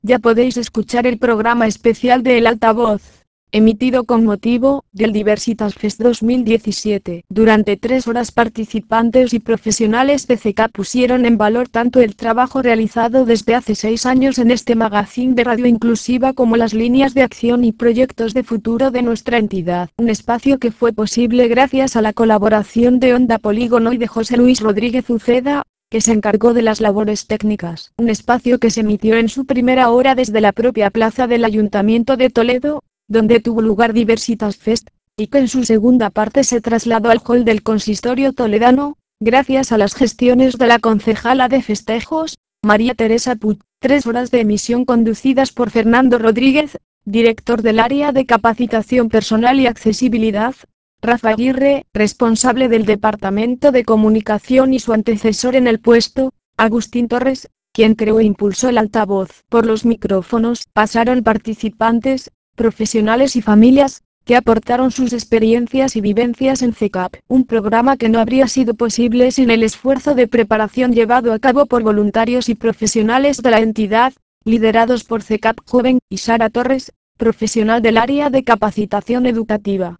Ya podéis escuchar el programa especial de El Altavoz, emitido con motivo del Diversitas Fest 2017. Durante 3 horas participantes y profesionales de CECAP pusieron en valor tanto el trabajo realizado desde hace 6 años en este magazine de radio inclusiva como las líneas de acción y proyectos de futuro de nuestra entidad. Un espacio que fue posible gracias a la colaboración de Onda Polígono y de José Luis Rodríguez Uceda, que se encargó de las labores técnicas. Un espacio que se emitió en su primera hora desde la propia plaza del Ayuntamiento de Toledo, donde tuvo lugar Diversitas Fest, y que en su segunda parte se trasladó al hall del consistorio toledano, gracias a las gestiones de la concejala de festejos, María Teresa Puig. 3 horas de emisión conducidas por Fernando Rodríguez, director del área de capacitación personal y accesibilidad, Rafa Aguirre, responsable del Departamento de Comunicación y su antecesor en el puesto, Agustín Torres, quien creó e impulsó el altavoz. Por los micrófonos pasaron participantes, profesionales y familias, que aportaron sus experiencias y vivencias en CECAP, un programa que no habría sido posible sin el esfuerzo de preparación llevado a cabo por voluntarios y profesionales de la entidad, liderados por CECAP Joven y Sara Torres, profesional del área de capacitación educativa.